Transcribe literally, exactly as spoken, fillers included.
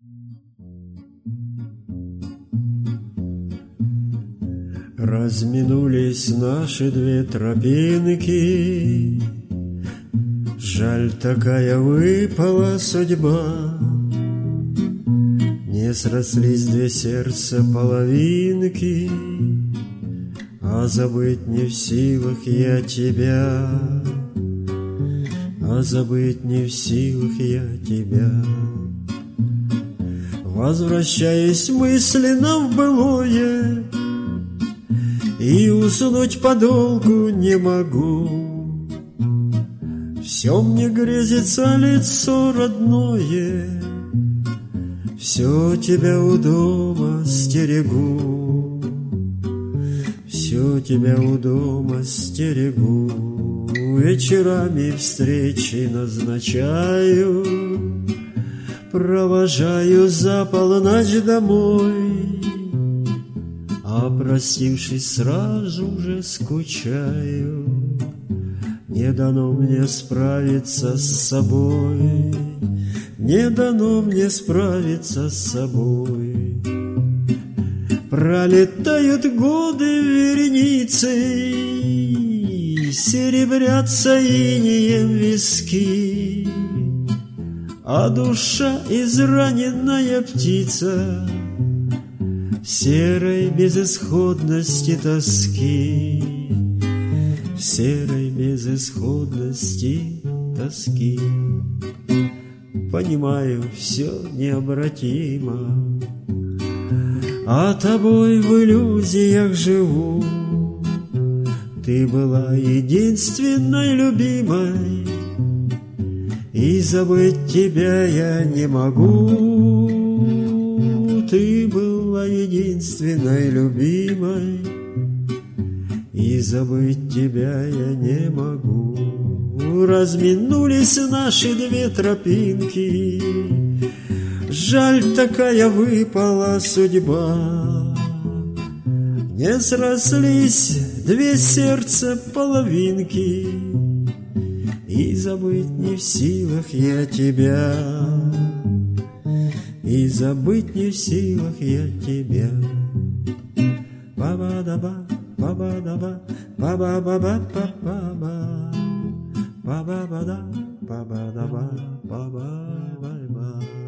Разминулись наши две тропинки, жаль, такая выпала судьба. Не срослись две сердца половинки, а забыть не в силах я тебя, а забыть не в силах я тебя. Возвращаясь мысленно в былое, и уснуть подолгу не могу. Все мне грезится лицо родное, все тебя у дома стерегу, все тебя у дома стерегу. Вечерами встречи назначаю, провожаю за полночь домой, а простившись сразу же скучаю. Не дано мне справиться с собой, не дано мне справиться с собой. Пролетают годы вереницей, серебрятся инеем виски, а душа израненная птица в серой безысходности тоски, в серой безысходности тоски. Понимаю, все необратимо, а тобой в иллюзиях живу. Ты была единственной любимой, и забыть тебя я не могу. Ты была единственной любимой, и забыть тебя я не могу. Разминулись наши две тропинки, жаль, такая выпала судьба. Не срослись две сердца половинки, и забыть не в силах я тебя, и забыть не в силах я тебя. Ба-ба-да-ба, ба-ба-да-ба, ба-ба-ба-ба-ба-ба, ба-ба-ба-да, ба-ба-да-ба, ба-ба-ба-ба.